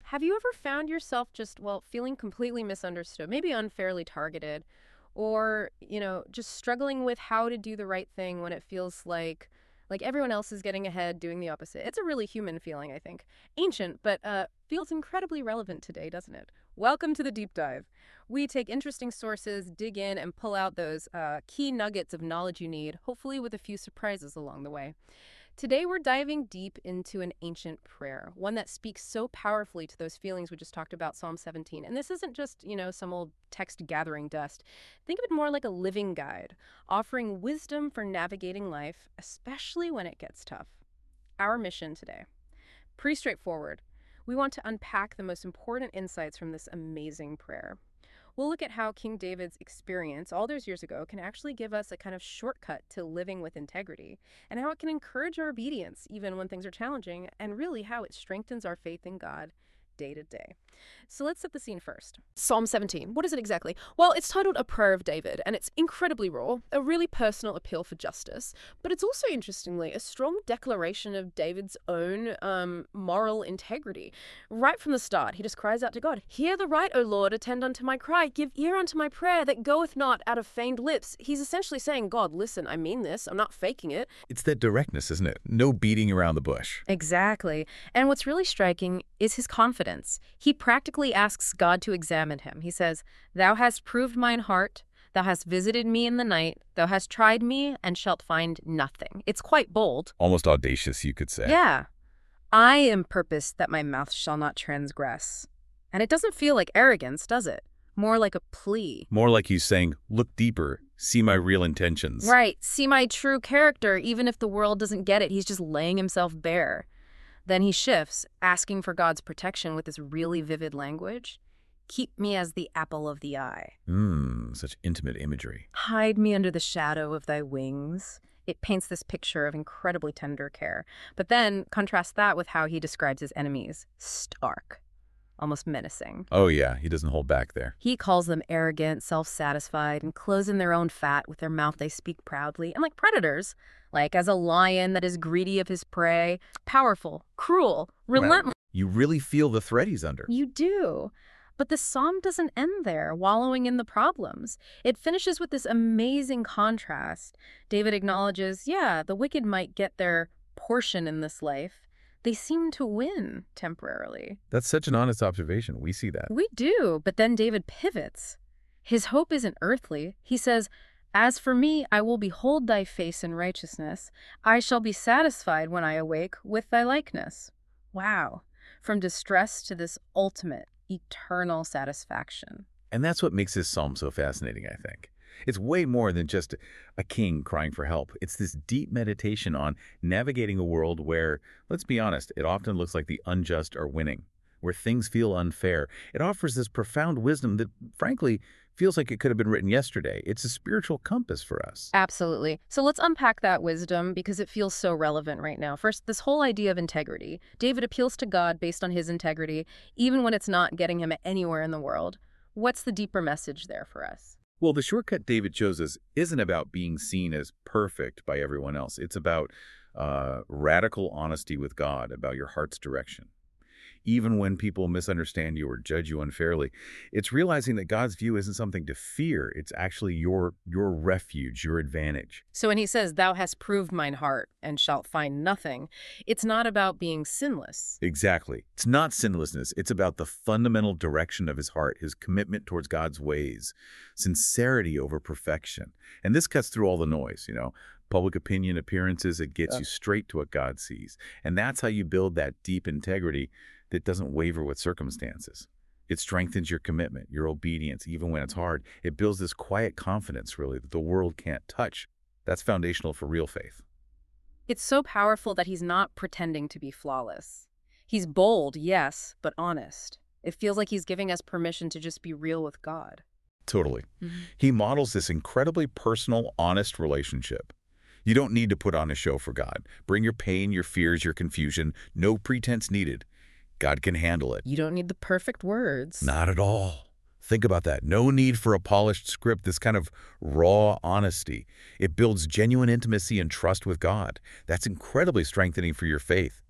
Have you ever found yourself just, well, feeling completely misunderstood, maybe unfairly targeted, or, just struggling with how to do the right thing when it feels like everyone else is getting ahead, doing the opposite? It's a really human feeling, I think. Ancient, but feels incredibly relevant today, doesn't it? Welcome to the deep dive. We take interesting sources, dig in, and pull out those key nuggets of knowledge you need, hopefully with a few surprises along the way. Today, we're diving deep into an ancient prayer, one that speaks so powerfully to those feelings we just talked about, Psalm 17. And this isn't just, some old text gathering dust. Think of it more like a living guide, offering wisdom for navigating life, especially when it gets tough. Our mission today, pretty straightforward. We want to unpack the most important insights from this amazing prayer. We'll look at how King David's experience all those years ago can actually give us a kind of shortcut to living with integrity, and how it can encourage our obedience even when things are challenging, and really how it strengthens our faith in God day to day. So let's set the scene first. Psalm 17. What is it exactly? Well, it's titled A Prayer of David, and it's incredibly raw, a really personal appeal for justice. But it's also, interestingly, a strong declaration of David's own moral integrity. Right from the start, he just cries out to God, "Hear the right, O Lord, attend unto my cry, give ear unto my prayer that goeth not out of feigned lips." He's essentially saying, God, listen, I mean this, I'm not faking it. It's that directness, isn't it? No beating around the bush. Exactly. And what's really striking is his confidence. He practically asks God to examine him. He says, "Thou hast proved mine heart. Thou hast visited me in the night. Thou hast tried me and shalt find nothing." It's quite bold. Almost audacious, you could say. Yeah. "I am purposed that my mouth shall not transgress." And it doesn't feel like arrogance, does it? More like a plea. More like he's saying, look deeper, see my real intentions. Right. See my true character, even if the world doesn't get it. He's just laying himself bare. Then he shifts, asking for God's protection with this really vivid language. "Keep me as the apple of the eye. Such intimate imagery. Hide me under the shadow of thy wings." It paints this picture of incredibly tender care. But then contrast that with how he describes his enemies. Stark. Almost menacing. Oh yeah, he doesn't hold back there. He calls them arrogant, self-satisfied, and close in their own fat. With their mouth they speak proudly. And like predators, like as a lion that is greedy of his prey, powerful, cruel, relentless. You really feel the threat he's under. You do. But the psalm doesn't end there, wallowing in the problems. It finishes with this amazing contrast. David acknowledges, yeah, the wicked might get their portion in this life. They seem to win temporarily. That's such an honest observation. We see that. We do, but then David pivots. His hope isn't earthly. He says, "As for me, I will behold thy face in righteousness. I shall be satisfied when I awake with thy likeness." Wow. From distress to this ultimate, eternal satisfaction. And that's what makes this psalm so fascinating, I think. It's way more than just a king crying for help. It's this deep meditation on navigating a world where, let's be honest, it often looks like the unjust are winning, where things feel unfair. It offers this profound wisdom that, frankly, feels like it could have been written yesterday. It's a spiritual compass for us. Absolutely. So let's unpack that wisdom because it feels so relevant right now. First, this whole idea of integrity. David appeals to God based on his integrity, even when it's not getting him anywhere in the world. What's the deeper message there for us? Well, the shortcut David chose us isn't about being seen as perfect by everyone else. It's about radical honesty with God, about your heart's direction. Even when people misunderstand you or judge you unfairly, it's realizing that God's view isn't something to fear. It's actually your refuge, your advantage. So when he says, "Thou hast proved mine heart and shalt find nothing," it's not about being sinless. Exactly. It's not sinlessness. It's about the fundamental direction of his heart, his commitment towards God's ways, sincerity over perfection. And this cuts through all the noise, public opinion, appearances. It gets you straight to what God sees. And that's how you build that deep integrity that doesn't waver with circumstances. It strengthens your commitment, your obedience, even when it's hard. It builds this quiet confidence, really, that the world can't touch. That's foundational for real faith. It's so powerful that he's not pretending to be flawless. He's bold, yes, but honest. It feels like he's giving us permission to just be real with God. Totally. He models this incredibly personal, honest relationship. You don't need to put on a show for God. Bring your pain, your fears, your confusion. No pretense needed. God can handle it. You don't need the perfect words. Not at all. Think about that. No need for a polished script, this kind of raw honesty. It builds genuine intimacy and trust with God. That's incredibly strengthening for your faith.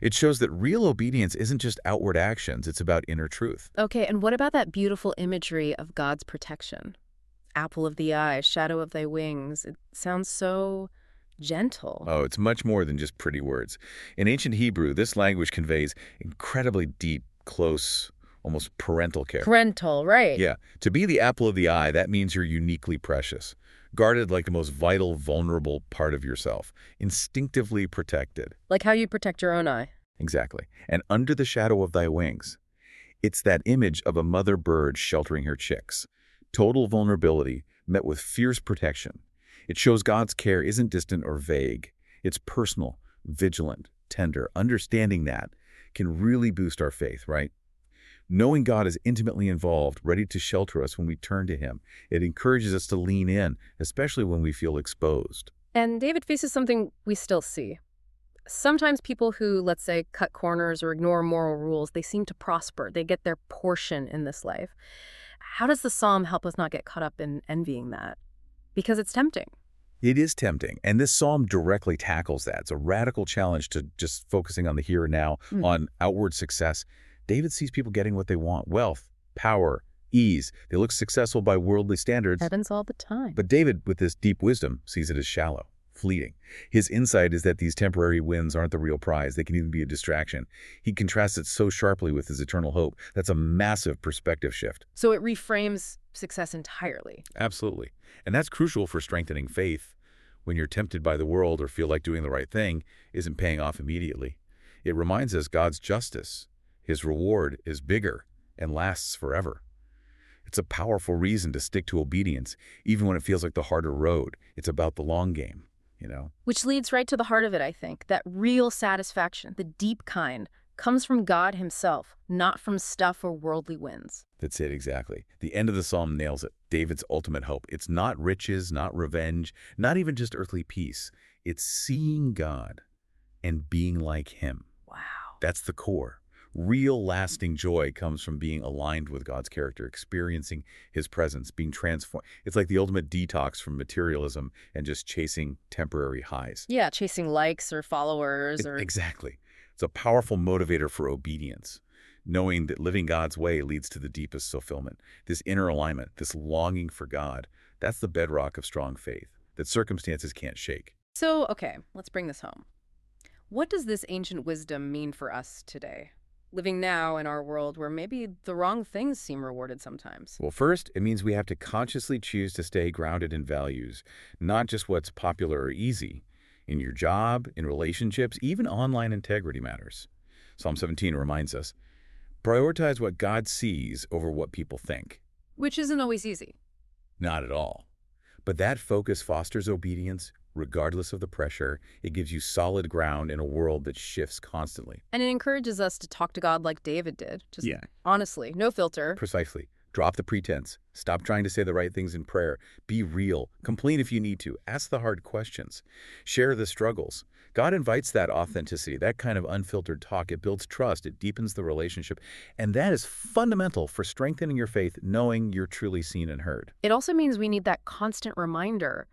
It shows that real obedience isn't just outward actions, it's about inner truth. Okay, and what about that beautiful imagery of God's protection? Apple of the eye, shadow of thy wings. It sounds so gentle. Oh, it's much more than just pretty words. In ancient Hebrew, this language conveys incredibly deep, close, almost parental care. Parental, right. Yeah, to be the apple of the eye, that means you're uniquely precious, guarded like the most vital, vulnerable part of yourself, instinctively protected. Like how you protect your own eye. Exactly. And under the shadow of thy wings. It's that image of a mother bird sheltering her chicks. Total vulnerability met with fierce protection. It shows God's care isn't distant or vague. It's personal, vigilant, tender. Understanding that can really boost our faith, right? Knowing God is intimately involved, ready to shelter us when we turn to Him, it encourages us to lean in, especially when we feel exposed. And David faces something we still see. Sometimes people who, let's say, cut corners or ignore moral rules, they seem to prosper. They get their portion in this life. How does the psalm help us not get caught up in envying that? Because it's tempting. It is tempting, and this psalm directly tackles that. It's a radical challenge to just focusing on the here and now, on outward success. David sees people getting what they want: wealth, power, ease. They look successful by worldly standards. Happens all the time. But David, with this deep wisdom, sees it as shallow, fleeting. His insight is that these temporary wins aren't the real prize. They can even be a distraction. He contrasts it so sharply with his eternal hope. That's a massive perspective shift. So it reframes success entirely. Absolutely. And that's crucial for strengthening faith. When you're tempted by the world or feel like doing the right thing isn't paying off immediately. It reminds us God's justice, His reward, is bigger and lasts forever. It's a powerful reason to stick to obedience, even when it feels like the harder road. It's about the long game, you know? Which leads right to the heart of it, I think. That real satisfaction, the deep kind, comes from God Himself, not from stuff or worldly wins. That's it, exactly. The end of the psalm nails it. David's ultimate hope. It's not riches, not revenge, not even just earthly peace. It's seeing God and being like Him. Wow. That's the core. Real lasting joy comes from being aligned with God's character, experiencing His presence, being transformed. It's like the ultimate detox from materialism and just chasing temporary highs. Yeah, chasing likes or followers or... Exactly. It's a powerful motivator for obedience, knowing that living God's way leads to the deepest fulfillment. This inner alignment, this longing for God, that's the bedrock of strong faith that circumstances can't shake. So, okay, let's bring this home. What does this ancient wisdom mean for us today? Living now in our world where maybe the wrong things seem rewarded sometimes. Well, first, it means we have to consciously choose to stay grounded in values, not just what's popular or easy. In your job, in relationships, even online integrity matters. Psalm 17 reminds us, prioritize what God sees over what people think. Which isn't always easy. Not at all. But that focus fosters obedience, regardless of the pressure. It gives you solid ground in a world that shifts constantly. And it encourages us to talk to God like David did. Just honestly, no filter. Precisely. Drop the pretense. Stop trying to say the right things in prayer. Be real. Complain if you need to. Ask the hard questions. Share the struggles. God invites that authenticity, that kind of unfiltered talk. It builds trust. It deepens the relationship. And that is fundamental for strengthening your faith, knowing you're truly seen and heard. It also means we need that constant reminder.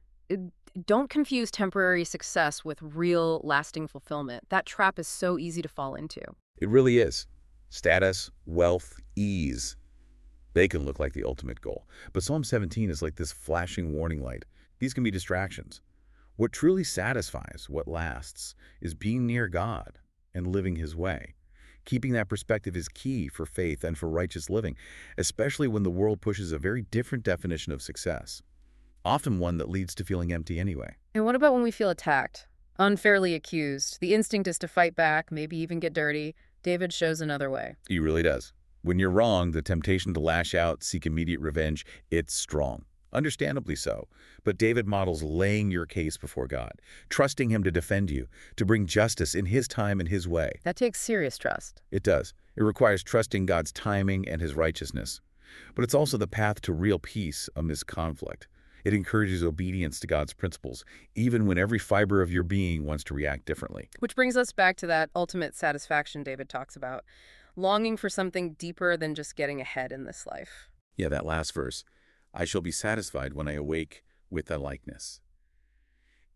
Don't confuse temporary success with real, lasting fulfillment. That trap is so easy to fall into. It really is. Status, wealth, ease. They can look like the ultimate goal. But Psalm 17 is like this flashing warning light. These can be distractions. What truly satisfies, what lasts, is being near God and living His way. Keeping that perspective is key for faith and for righteous living, especially when the world pushes a very different definition of success, often one that leads to feeling empty anyway. And what about when we feel attacked, unfairly accused? The instinct is to fight back, maybe even get dirty. David shows another way. He really does. When you're wrong, the temptation to lash out, seek immediate revenge, it's strong. Understandably so. But David models laying your case before God, trusting Him to defend you, to bring justice in His time and His way. That takes serious trust. It does. It requires trusting God's timing and His righteousness. But it's also the path to real peace amidst conflict. It encourages obedience to God's principles, even when every fiber of your being wants to react differently. Which brings us back to that ultimate satisfaction David talks about. Longing for something deeper than just getting ahead in this life. Yeah, that last verse. I shall be satisfied when I awake with thy likeness.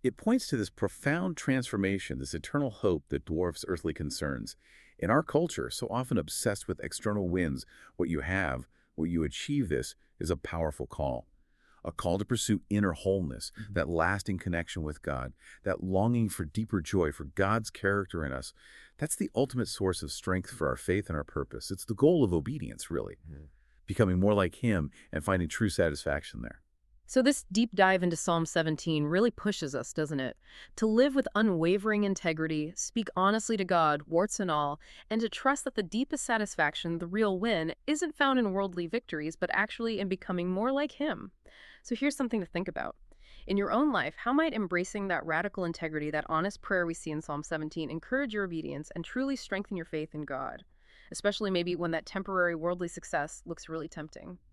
It points to this profound transformation, this eternal hope that dwarfs earthly concerns. In our culture, so often obsessed with external wins, what you have, what you achieve this is a powerful call. A call to pursue inner wholeness, that lasting connection with God, that longing for deeper joy, for God's character in us. That's the ultimate source of strength for our faith and our purpose. It's the goal of obedience, really, becoming more like Him and finding true satisfaction there. So this deep dive into Psalm 17 really pushes us, doesn't it? To live with unwavering integrity, speak honestly to God, warts and all, and to trust that the deepest satisfaction, the real win, isn't found in worldly victories, but actually in becoming more like Him. So here's something to think about. In your own life, how might embracing that radical integrity, that honest prayer we see in Psalm 17, encourage your obedience and truly strengthen your faith in God? Especially maybe when that temporary worldly success looks really tempting.